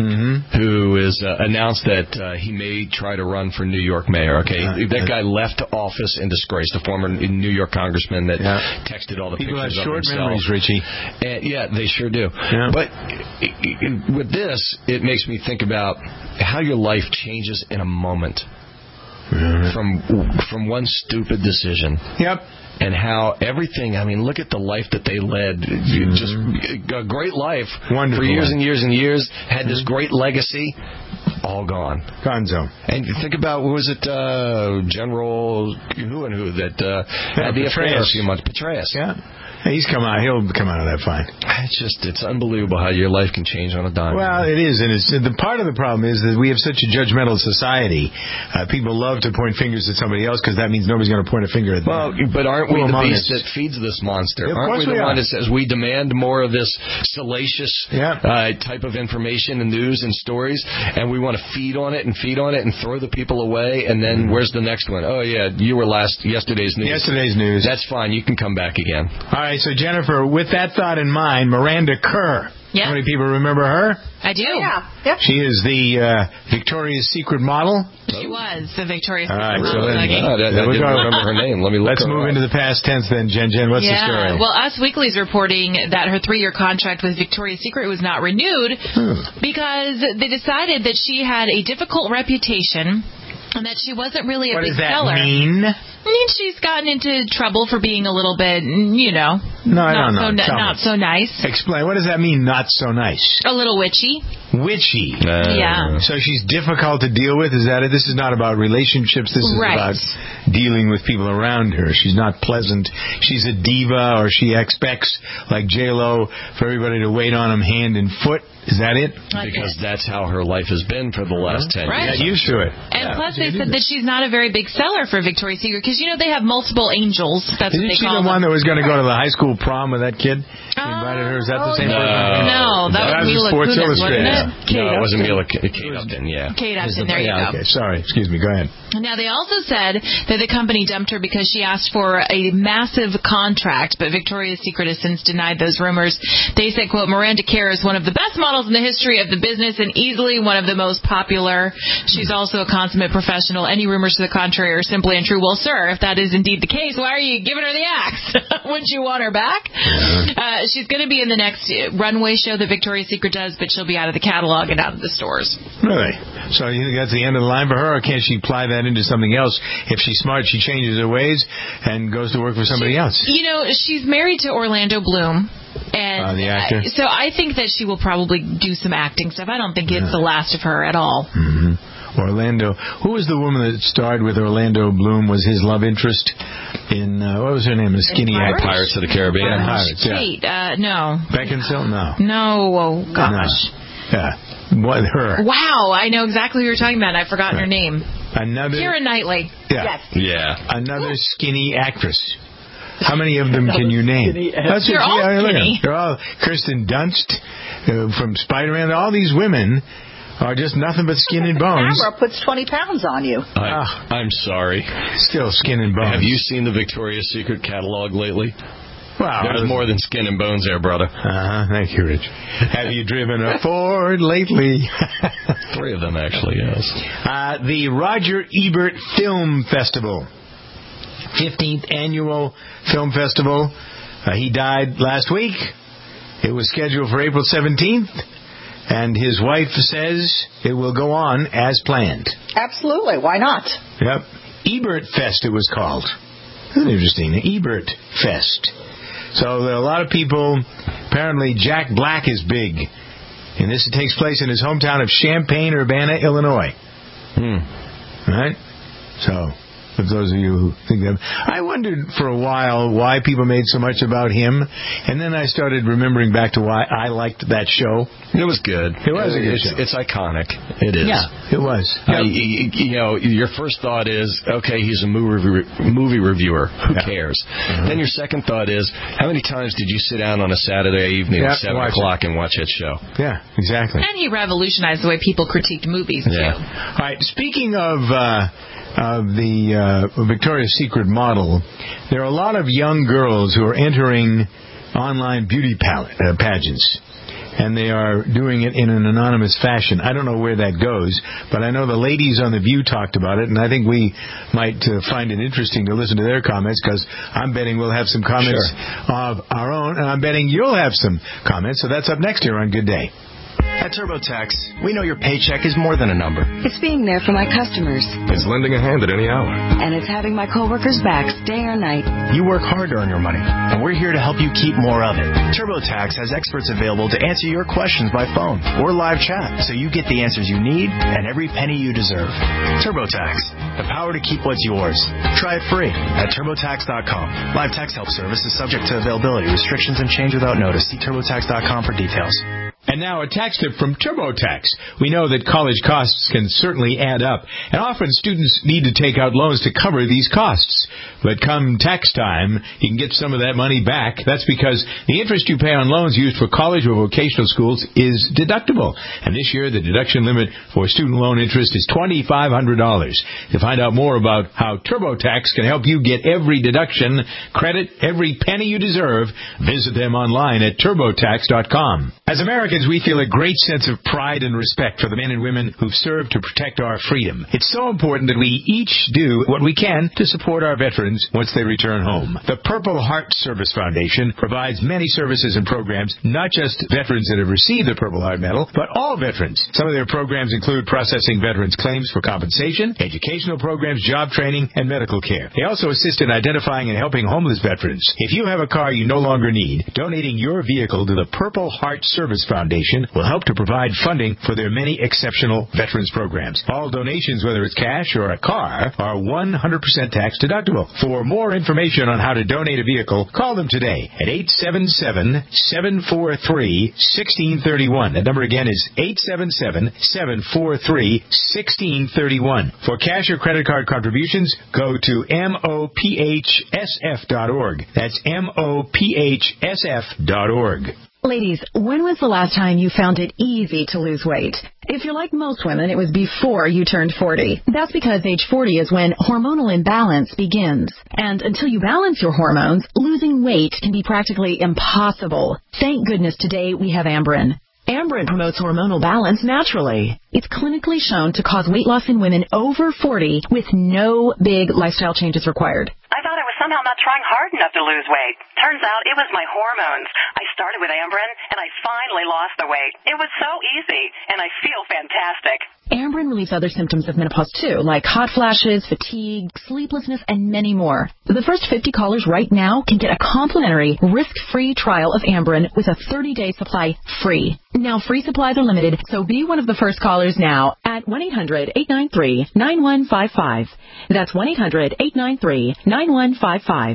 Speaker 6: Who has announced that he may try to run for New York mayor. That guy left office in disgrace, the former New York congressman that texted all the
Speaker 1: people
Speaker 6: pictures
Speaker 1: have
Speaker 6: of
Speaker 1: short
Speaker 6: himself.
Speaker 1: memories, Richie.
Speaker 6: They sure do. Yeah. But with this, it makes me think about how your life changes in a moment from one stupid decision.
Speaker 1: Yep.
Speaker 6: And how everything, look at the life that they led. Just a great life.
Speaker 1: Wonderful.
Speaker 6: For years and years and years. Had this great legacy. All gone.
Speaker 1: Gonzo.
Speaker 6: And you think about, what was it, General who that had the affair a few months. Petraeus.
Speaker 1: Yeah. He's come out. He'll come out of that fine.
Speaker 6: It's unbelievable how your life can change on a dime.
Speaker 1: Well, it is, and the part of the problem is that we have such a judgmental society. People love to point fingers at somebody else because that means nobody's going to point a finger at them.
Speaker 6: Well, but aren't we the beast that feeds this monster? Aren't we the one that says we demand more of this salacious type of information and news and stories, and we want to feed on it and throw the people away, and then where's the next one? Oh, yeah, you were yesterday's news.
Speaker 1: Yesterday's news.
Speaker 6: That's fine. You can come back again.
Speaker 1: All right. So, Jennifer, with that thought in mind, Miranda Kerr.
Speaker 4: Yeah.
Speaker 1: How many people remember her?
Speaker 4: I do.
Speaker 2: Yeah. Yep.
Speaker 1: She is the Victoria's Secret model.
Speaker 4: She was the Victoria's
Speaker 1: Secret
Speaker 4: model.
Speaker 6: I didn't remember her name. Let me look.
Speaker 1: Let's move into the past tense then, Jen. What's the story?
Speaker 4: Well, Us Weekly is reporting that her 3-year contract with Victoria's Secret was not renewed because they decided that she had a difficult reputation and that she wasn't really a big seller.
Speaker 1: What does that mean?
Speaker 4: I mean, she's gotten into trouble for being a little bit, not so nice.
Speaker 1: Explain. What does that mean, not so nice?
Speaker 4: A little witchy.
Speaker 1: Witchy.
Speaker 4: Yeah.
Speaker 1: So she's difficult to deal with? Is that it? This is not about relationships. This is about dealing with people around her. She's not pleasant. She's a diva, or she expects, like J-Lo, for everybody to wait on them hand and foot. Is that it?
Speaker 6: Because that's how her life has been for the last 10 years.
Speaker 1: Get used to it.
Speaker 4: And plus, they said that she's not a very big seller for Victoria's Secret because, they have multiple angels. That's what they call them.
Speaker 1: Isn't she the one that was going to go to the high school prom with that kid? Invited her. Is that the same person?
Speaker 4: No, that was Mila
Speaker 1: Sports
Speaker 4: Kunis,
Speaker 1: Illustrated.
Speaker 4: wasn't it?
Speaker 6: No, it wasn't Mila. Kate Upton,
Speaker 4: Kate Upton, there you go.
Speaker 1: Okay, sorry. Excuse me. Go ahead.
Speaker 4: Now, they also said that the company dumped her because she asked for a massive contract, but Victoria's Secret has since denied those rumors. They said, quote, Miranda Kerr is one of the best models in the history of the business and easily one of the most popular. She's also a consummate professional. Any rumors to the contrary are simply untrue. Well, sir, if that is indeed the case, why are you giving her the axe? Wouldn't you want her back? She's going to be in the next runway show that Victoria's Secret does, but she'll be out of the catalog and out of the stores.
Speaker 1: Really? So you think that's the end of the line for her, or can't she apply that into something else? If she's smart, she changes her ways and goes to work for somebody else.
Speaker 4: She's married to Orlando Bloom. And
Speaker 1: the actor.
Speaker 4: So I think that she will probably do some acting stuff. I don't think it's the last of her at all.
Speaker 1: Mm-hmm. Orlando. Who was the woman that starred with Orlando Bloom? Was his love interest in what was her name? The skinny actress.
Speaker 6: Pirates of the Caribbean.
Speaker 1: Pirates. Yeah.
Speaker 4: Wait, no.
Speaker 1: Beckinsale? No.
Speaker 4: No. Oh gosh.
Speaker 1: No. Yeah. What, her?
Speaker 4: Wow, I know exactly who you're talking about. I've forgotten her name.
Speaker 1: Another.
Speaker 4: Keira Knightley.
Speaker 1: Yeah.
Speaker 2: Yes.
Speaker 6: Yeah.
Speaker 1: Another skinny actress. How many of them can you name?
Speaker 4: They're all skinny.
Speaker 1: They're all Kirsten Dunst from Spider-Man. All these women are just nothing but skin and bones.
Speaker 2: The camera puts 20 pounds on you.
Speaker 6: I'm sorry.
Speaker 1: Still skin and bones.
Speaker 6: Have you seen the Victoria's Secret catalog lately?
Speaker 1: Wow.
Speaker 6: There's more than skin and bones there, brother.
Speaker 1: Thank you, Rich. Have you driven a Ford lately?
Speaker 6: 3 of them, actually, yes.
Speaker 1: The Roger Ebert Film Festival. 15th Annual Film Festival. He died last week. It was scheduled for April 17th. And his wife says it will go on as planned.
Speaker 2: Absolutely. Why not?
Speaker 1: Yep. Ebert Fest, it was called. Isn't it interesting? Ebert Fest. So there are a lot of people. Apparently, Jack Black is big. And this takes place in his hometown of Champaign-Urbana, Illinois. Right? So, for those of you who think that. I wondered for a while why people made so much about him. And then I started remembering back to why I liked that show.
Speaker 6: It was good.
Speaker 1: It was a good show.
Speaker 6: It's iconic. It is.
Speaker 1: Yeah, it was.
Speaker 6: Your first thought is, okay, he's a movie reviewer. Who cares? Then your second thought is, how many times did you sit down on a Saturday evening at 7 o'clock and watch that show?
Speaker 1: Yeah, exactly.
Speaker 4: And he revolutionized the way people critiqued movies, too.
Speaker 1: All right, speaking of the Victoria's Secret model, there are a lot of young girls who are entering online beauty pageants. And they are doing it in an anonymous fashion. I don't know where that goes, but I know the ladies on The View talked about it, and I think we might find it interesting to listen to their comments, because I'm betting we'll have some comments of our own, and I'm betting you'll have some comments. So that's up next here on Good Day.
Speaker 8: At TurboTax, we know your paycheck is more than a number.
Speaker 7: It's being there for my customers.
Speaker 21: It's lending a hand at any hour.
Speaker 7: And it's having my coworkers' backs day or night.
Speaker 8: You work hard to earn your money, and we're here to help you keep more of it. TurboTax has experts available to answer your questions by phone or live chat, so you get the answers you need and every penny you deserve. TurboTax, the power to keep what's yours. Try it free at TurboTax.com. Live tax help service is subject to availability, restrictions, and change without notice. See TurboTax.com for details.
Speaker 1: And now a tax tip from TurboTax. We know that college costs can certainly add up, and often students need to take out loans to cover these costs. But come tax time, you can get some of that money back. That's because the interest you pay on loans used for college or vocational schools is deductible. And this year, the deduction limit for student loan interest is $2,500. To find out more about how TurboTax can help you get every deduction, credit, every penny you deserve, visit them online at TurboTax.com. As Americans, we feel a great sense of pride and respect for the men and women who've served to protect our freedom. It's so important that we each do what we can to support our veterans once they return home. The Purple Heart Service Foundation provides many services and programs, not just veterans that have received the Purple Heart Medal, but all veterans. Some of their programs include processing veterans' claims for compensation, educational programs, job training, and medical care. They also assist in identifying and helping homeless veterans. If you have a car you no longer need, donating your vehicle to the Purple Heart Service Foundation will help to provide funding for their many exceptional veterans programs. All donations, whether it's cash or a car, are 100% tax deductible. For more information on how to donate a vehicle, call them today at 877-743-1631. That number again is 877-743-1631. For cash or credit card contributions, go to MOPHSF.org. That's MOPHSF.org.
Speaker 10: Ladies, when was the last time you found it easy to lose weight? If you're like most women, it was before you turned 40. That's because age 40 is when hormonal imbalance begins. And until you balance your hormones, losing weight can be practically impossible. Thank goodness today we have Amberen. Amberen promotes hormonal balance naturally. It's clinically shown to cause weight loss in women over 40 with no big lifestyle changes required.
Speaker 11: I thought I was somehow not trying hard enough to lose weight. Turns out it was my hormones. I started with Amberen, and I finally lost the weight. It was so easy, and I feel fantastic.
Speaker 10: Amberen relieves other symptoms of menopause, too, like hot flashes, fatigue, sleeplessness, and many more. The first 50 callers right now can get a complimentary, risk-free trial of Amberen with a 30-day supply free. Now, free supplies are limited, so be one of the first callers now at 1-800-893-9155. That's 1-800-893-9155.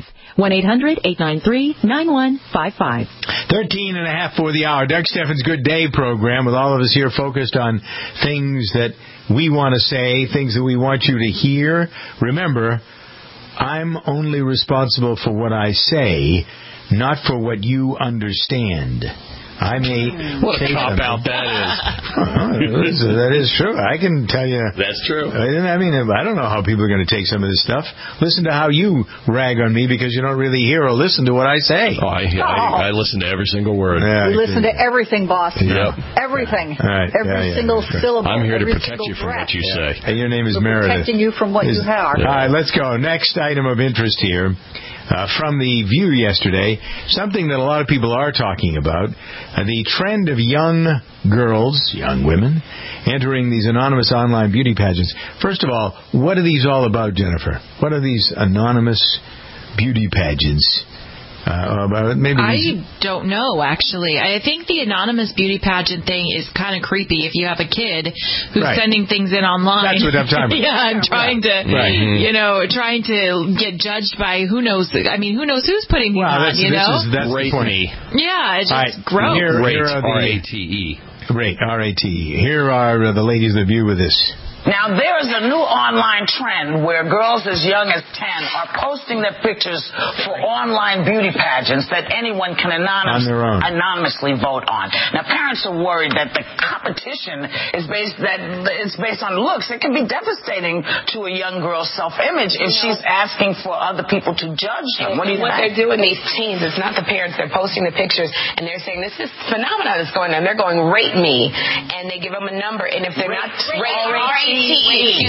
Speaker 10: 1-800-893-9155.
Speaker 1: 13 and a half for the hour. Doug Steffens' Good Day program with all of us here focused on things that we want to say, things that we want you to hear. Remember, I'm only responsible for what I say, not for what you understand. I may
Speaker 3: what a cop-out that is.
Speaker 1: That is true. I can tell you.
Speaker 3: That's true.
Speaker 1: I mean, I don't know how people are going to take some of this stuff. Listen to how you rag on me because you don't really hear or listen to what I say.
Speaker 6: Oh, I listen to every single word.
Speaker 2: Yeah, we listen to everything, boss.
Speaker 6: Yep.
Speaker 2: Everything.
Speaker 1: Right.
Speaker 2: Every single syllable.
Speaker 6: I'm here to protect you from what you say.
Speaker 1: And your name is Meredith.
Speaker 2: Protecting you from what you have.
Speaker 1: All right, let's go. Next item of interest here. From the View yesterday, something that a lot of people are talking about, the trend of young girls, young women, entering these anonymous online beauty pageants. First of all, what are these all about, Jennifer? What are these anonymous beauty pageants?
Speaker 4: I don't know, actually. I think the anonymous beauty pageant thing is kind of creepy if you have a kid who's sending things in online.
Speaker 1: That's what I'm talking about.
Speaker 4: Yeah, and trying to, trying to get judged by who knows. I mean, who knows who's putting these on,
Speaker 1: That's
Speaker 6: Rate me.
Speaker 4: Yeah, it's just gross.
Speaker 6: Rate, R-A-T-E.
Speaker 1: Rate, R-A-T-E. Here are the ladies of the View with this.
Speaker 12: Now, there is a new online trend where girls as young as 10 are posting their pictures for online beauty pageants that anyone can anonymously vote on. Now, parents are worried that the competition is based on looks. It can be devastating to a young girl's self-image if she's asking for other people to judge them. What
Speaker 15: they're doing, these teens, it's not the parents. They're posting the pictures, and they're saying, this is phenomenon that's going on. They're going, rate me, and they give them a number, and if they're not rate me.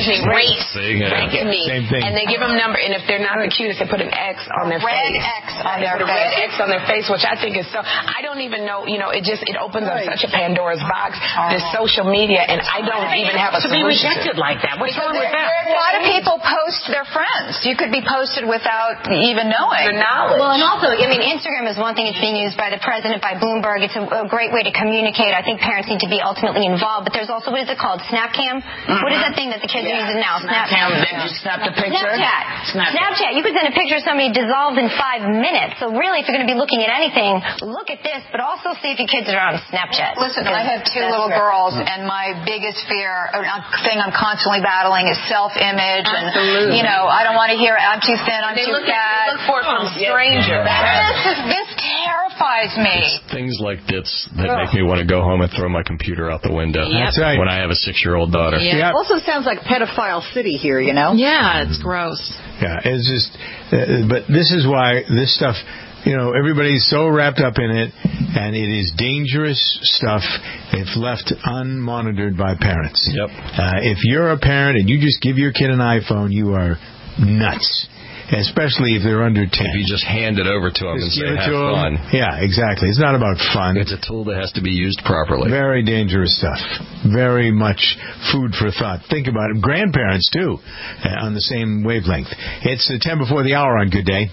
Speaker 1: Same thing.
Speaker 15: And they give them a number, and if they're not the cutest, they put an X on their face. Red X on their face, which I think is so. I don't even know. It opens up such a Pandora's box. This social media, and I don't even have a solution.
Speaker 12: To be rejected like that. What's wrong with that?
Speaker 16: A lot of people post their friends. You could be posted without even knowing.
Speaker 12: The knowledge.
Speaker 16: Well, and also, Instagram is one thing. It's being used by the president, by Bloomberg. It's a great way to communicate. I think parents need to be ultimately involved. But there's also, what is it called? Snapcam? What is that thing that the kids are using now?
Speaker 12: Snapcam. Then you snap the picture?
Speaker 16: Snapchat. You could send a picture of somebody dissolved in 5 minutes. So really, if you're going to be looking at anything, look at this, but also see if your kids are on Snapchat.
Speaker 2: Listen, I have 2 little girls, and my biggest thing I'm constantly battling is self-image.
Speaker 12: Absolutely.
Speaker 2: And, I don't want to hear, I'm too thin, I'm too fat.
Speaker 12: They look for it from strangers.
Speaker 2: This terrifies me.
Speaker 6: It's things like this that make me want to go home and throw my computer out the window.
Speaker 1: That's right.
Speaker 6: When I have a 6-year-old daughter.
Speaker 2: It also sounds like pedophile city here,
Speaker 4: Yeah, it's gross.
Speaker 1: Yeah, it's just, but this is why this stuff, everybody's so wrapped up in it, and it is dangerous stuff if left unmonitored by parents.
Speaker 6: Yep.
Speaker 1: If you're a parent and you just give your kid an iPhone, you are nuts. Especially if they're under 10.
Speaker 6: If you just hand it over to them and say, have fun.
Speaker 1: Yeah, exactly. It's not about fun.
Speaker 6: It's a tool that has to be used properly.
Speaker 1: Very dangerous stuff. Very much food for thought. Think about it. Grandparents, too, on the same wavelength. It's 10 before the hour on Good Day.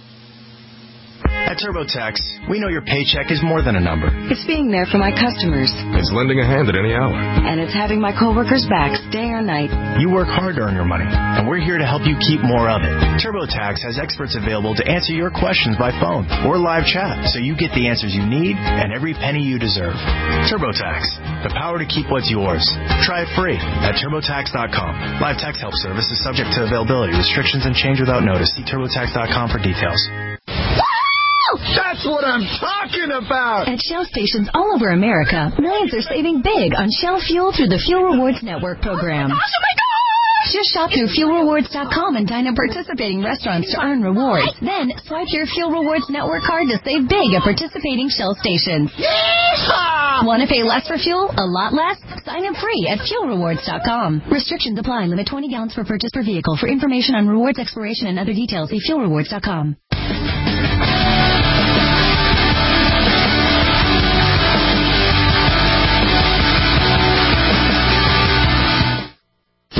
Speaker 8: At TurboTax, we know your paycheck is more than a number.
Speaker 7: It's being there for my customers.
Speaker 14: It's lending a hand at any hour.
Speaker 7: And it's having my coworkers' backs day or night.
Speaker 8: You work hard to earn your money, and we're here to help you keep more of it. TurboTax has experts available to answer your questions by phone or live chat, so you get the answers you need and every penny you deserve. TurboTax, the power to keep what's yours. Try it free at TurboTax.com. Live tax help service is subject to availability, restrictions, and change without notice. See TurboTax.com for details.
Speaker 22: That's what I'm talking about!
Speaker 10: At Shell stations all over America, millions are saving big on Shell Fuel through the Fuel Rewards Network program.
Speaker 22: Oh my gosh!
Speaker 10: Just shop through FuelRewards.com and dine at participating restaurants to earn rewards. Then swipe your Fuel Rewards Network card to save big at participating Shell stations.
Speaker 22: Yeehaw!
Speaker 10: Want to pay less for fuel? A lot less? Sign up free at FuelRewards.com. Restrictions apply. Limit 20 gallons per purchase per vehicle. For information on rewards expiration and other details, see FuelRewards.com.
Speaker 21: For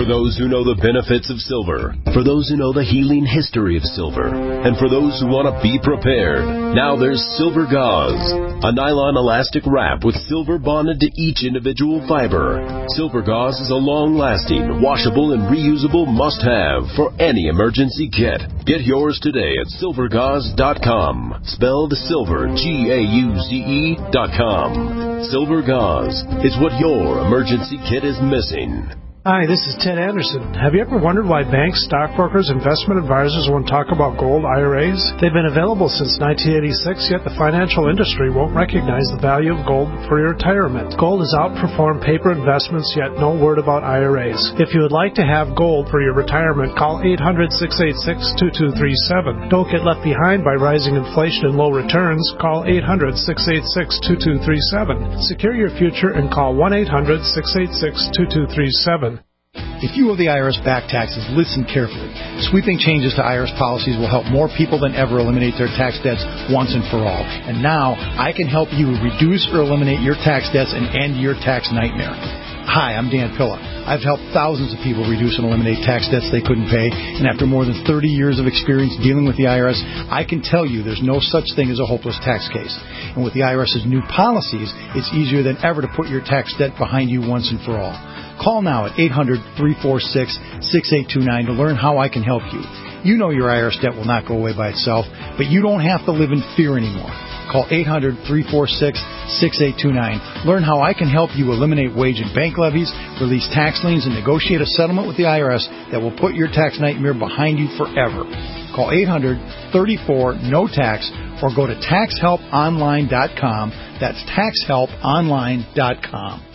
Speaker 5: For those who know the benefits of silver, for those who know the healing history of silver, and for those who want to be prepared, now there's Silver Gauze, a nylon elastic wrap with silver bonded to each individual fiber. Silver Gauze is a long-lasting, washable, and reusable must-have for any emergency kit. Get yours today at silvergauze.com, spelled silver, Gauze.com. Silver Gauze is what your emergency kit is missing.
Speaker 13: Hi, this is Ted Anderson. Have you ever wondered why banks, stockbrokers, investment advisors won't talk about gold IRAs? They've been available since 1986, yet the financial industry won't recognize the value of gold for your retirement. Gold has outperformed paper investments, yet no word about IRAs. If you would like to have gold for your retirement, call 800-686-2237. Don't get left behind by rising inflation and low returns. Call 800-686-2237. Secure your future and call 1-800-686-2237.
Speaker 17: If you owe the IRS back taxes, listen carefully. Sweeping changes to IRS policies will help more people than ever eliminate their tax debts once and for all. And now, I can help you reduce or eliminate your tax debts and end your tax nightmare. Hi, I'm Dan Pilla. I've helped thousands of people reduce and eliminate tax debts they couldn't pay, and after more than 30 years of experience dealing with the IRS, I can tell you there's no such thing as a hopeless tax case. And with the IRS's new policies, it's easier than ever to put your tax debt behind you once and for all. Call now at 800-346-6829 to learn how I can help you. You know your IRS debt will not go away by itself, but you don't have to live in fear anymore. Call 800-346-6829. Learn how I can help you eliminate wage and bank levies, release tax liens, and negotiate a settlement with the IRS that will put your tax nightmare behind you forever. Call 800-34-NO-TAX or go to taxhelponline.com. That's taxhelponline.com.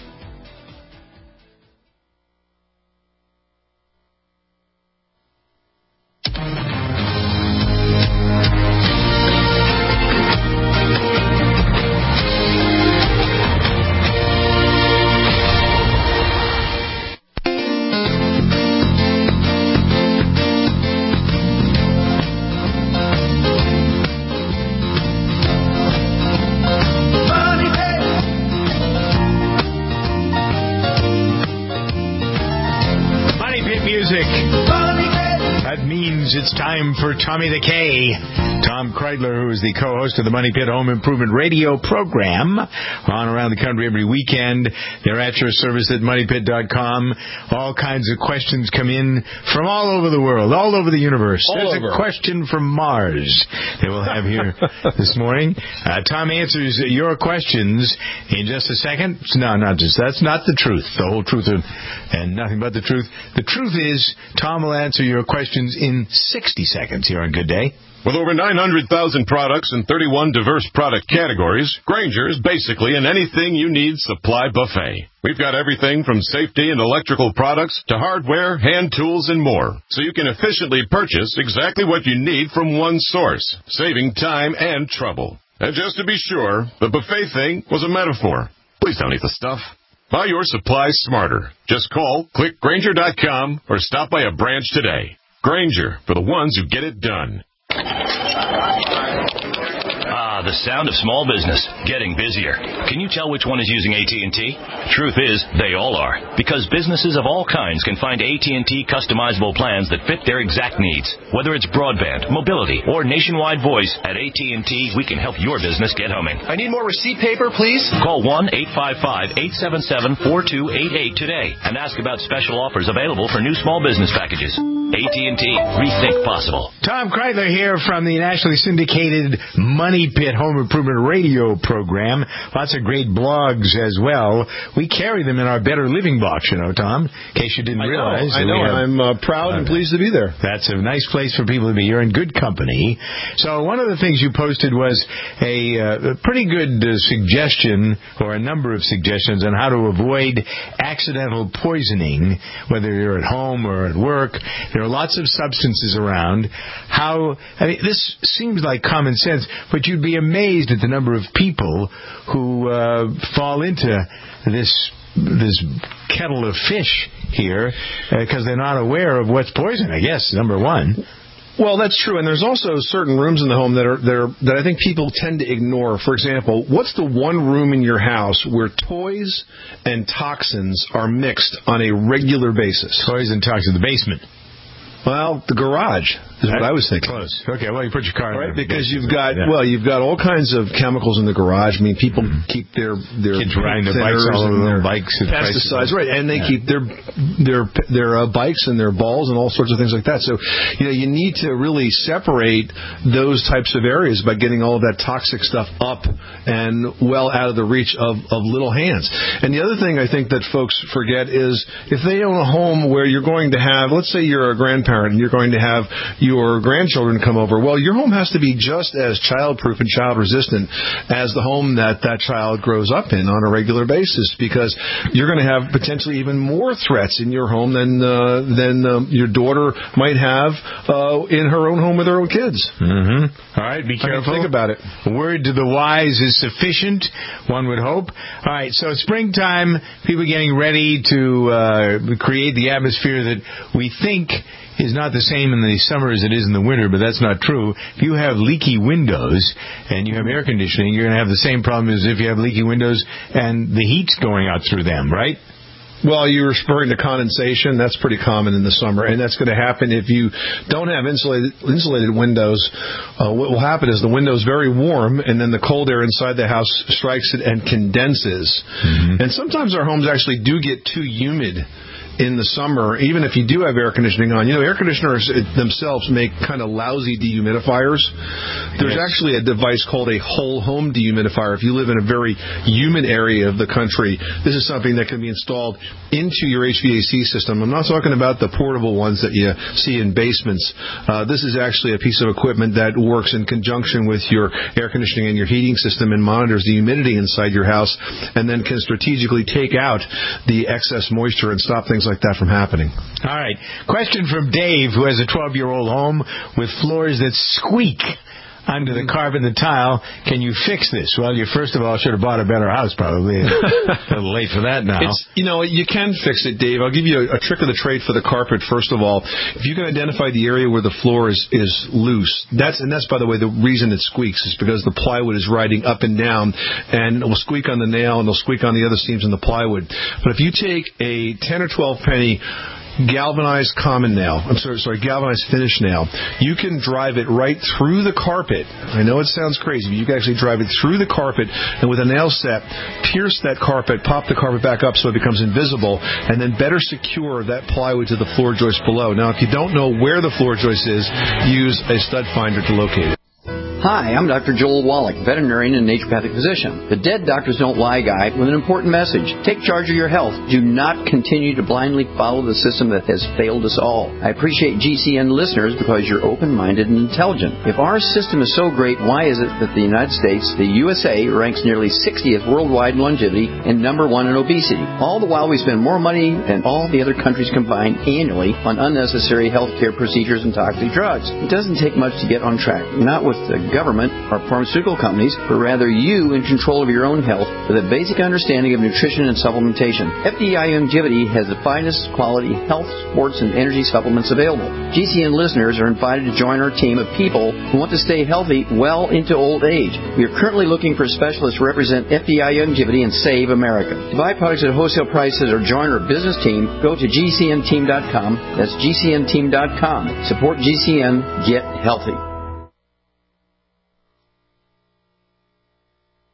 Speaker 1: It's time for Tommy the K. Tom Kreidler, who is the co-host of the Money Pit Home Improvement Radio program on around the country every weekend. They're at your service at moneypit.com. All kinds of questions come in from all over the world, all over the universe. There's a question from Mars that we'll have here this morning. Tom answers your questions in just a second. No, not just that's not the truth. The whole truth and nothing but the truth. The truth is Tom will answer your questions in 60 seconds here on Good Day.
Speaker 20: With over 900,000 products and 31 diverse product categories, Grainger is basically an anything you need supply buffet. We've got everything from safety and electrical products to hardware, hand tools, and more, so you can efficiently purchase exactly what you need from one source, saving time and trouble. And just to be sure, the buffet thing was a metaphor. Please don't eat the stuff. Buy your supplies smarter. Just call, click Grainger.com, or stop by a branch today. Grainger, for the ones who get it done.
Speaker 18: The sound of small business getting busier. Can you tell which one is using AT&T? Truth is, they all are. Because businesses of all kinds can find AT&T customizable plans that fit their exact needs. Whether it's broadband, mobility, or nationwide voice, at AT&T, we can help your business get humming.
Speaker 25: I need more receipt paper, please.
Speaker 18: Call 1-855-877-4288 today and ask about special offers available for new small business packages. AT&T, rethink possible.
Speaker 1: Tom Kreidler here from the nationally syndicated Money Pit Home Improvement Radio program. Lots of great blogs as well. We carry them in our Better Living box, you know, Tom, in case you didn't realize.
Speaker 6: I know. I'm proud and pleased to be there.
Speaker 1: That's a nice place for people to be. You're in good company. So one of the things you posted was a pretty good suggestion, or a number of suggestions, on how to avoid accidental poisoning, whether you're at home or at work. There are lots of substances around. This seems like common sense, but you'd be amazed at the number of people who fall into this kettle of fish here because they're not aware of what's poison, I guess, number one.
Speaker 9: Well, that's true, and there's also certain rooms in the home that I think people tend to ignore. For example, what's the one room in your house where toys and toxins are mixed on a regular basis?
Speaker 1: Toys and toxins, the basement.
Speaker 9: Well, the garage is what I was thinking.
Speaker 1: Close. Okay, well, you put your car in
Speaker 9: right, because you've got all kinds of chemicals in the garage. I mean, people keep their
Speaker 1: kids riding their bikes all over their bikes and
Speaker 9: pesticides, right? And they keep their bikes and their balls and all sorts of things like that. So, you need to really separate those types of areas by getting all of that toxic stuff up and well out of the reach of little hands. And the other thing I think that folks forget is if they own a home where you're going to have, let's say you're a grandparent and you're going to have your grandchildren come over, well, your home has to be just as child-proof and child-resistant as the home that child grows up in on a regular basis, because you're going to have potentially even more threats in your home than your daughter might have in her own home with her own kids.
Speaker 1: Mm-hmm. All right, be careful.
Speaker 9: Think about it.
Speaker 1: A word to the wise is sufficient, one would hope. All right, so springtime, people getting ready to create the atmosphere that we think is not the same in the summer as it is in the winter, but that's not true. If you have leaky windows and you have air conditioning, you're going to have the same problem as if you have leaky windows and the heat's going out through them, right?
Speaker 9: Well, you're referring to condensation. That's pretty common in the summer, and that's going to happen if you don't have insulated windows. What will happen is the window's very warm, and then the cold air inside the house strikes it and condenses. Mm-hmm. And sometimes our homes actually do get too humid in the summer, even if you do have air conditioning on. Air conditioners themselves make kind of lousy dehumidifiers. There's actually a device called a whole home dehumidifier. If you live in a very humid area of the country, this is something that can be installed into your HVAC system. I'm not talking about the portable ones that you see in basements. This is actually a piece of equipment that works in conjunction with your air conditioning and your heating system and monitors the humidity inside your house, and then can strategically take out the excess moisture and stop things like that from happening.
Speaker 1: All right. Question from Dave, who has a 12-year-old home with floors that squeak under the carpet and the tile. Can you fix this? Well, you first of all should have bought a better house, probably. A little late for that now.
Speaker 9: You can fix it, Dave. I'll give you a trick of the trade for the carpet. First of all, if you can identify the area where the floor is loose, that's by the way the reason it squeaks is because the plywood is riding up and down, and it will squeak on the nail and it'll squeak on the other seams in the plywood. But if you take a 10 or 12 penny galvanized galvanized finish nail, you can drive it right through the carpet. I know it sounds crazy, but you can actually drive it through the carpet and with a nail set, pierce that carpet, pop the carpet back up so it becomes invisible, and then better secure that plywood to the floor joist below. Now, if you don't know where the floor joist is, use a stud finder to locate it.
Speaker 19: Hi, I'm Dr. Joel Wallach, veterinarian and naturopathic physician. The Dead Doctors Don't Lie guy with an important message. Take charge of your health. Do not continue to blindly follow the system that has failed us all. I appreciate GCN listeners because you're open-minded and intelligent. If our system is so great, why is it that the United States, the USA, ranks nearly 60th worldwide in longevity and number 1 in obesity? All the while we spend more money than all the other countries combined annually on unnecessary healthcare procedures and toxic drugs. It doesn't take much to get on track. Not with the government or pharmaceutical companies, but rather you in control of your own health with a basic understanding of nutrition and supplementation. FDI Longevity has the finest quality health, sports, and energy supplements available. GCN listeners are invited to join our team of people who want to stay healthy well into old age. We are currently looking for specialists to represent FDI Longevity and Save America. To buy products at wholesale prices or join our business team, go to GCNteam.com. That's GCNteam.com. Support GCN. Get healthy.